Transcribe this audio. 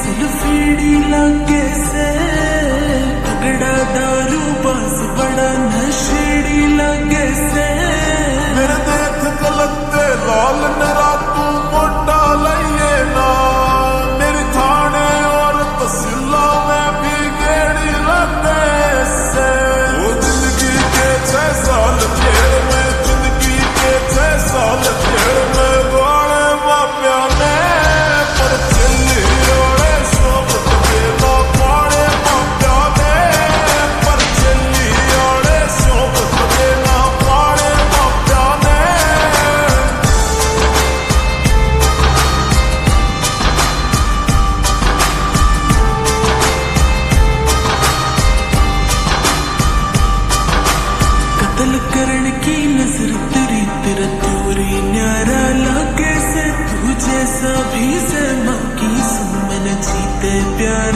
सुल्फीडी लगे से तगड़ा दारू बस बड़ा नशेड़ी लगे से मेरे देख गलते लाल नरा तू मोटा लइए ना मेरी थाने और तहसीला में भी गेड़ी लगे से वो जिंदगी के 6 साल जेल में जिंदगी के 6 साल जेल में गाने मापिया ने पर चली ओड़े सोबत देना पाड़े मापिया ने पर चली ओड़े सोबत देना पाड़े मापिया ने कत्ल करण की नजर तेरी तेरा चोरी न्यारा लगे से तू जैसा भी से माँ की सुमन जीते प्यार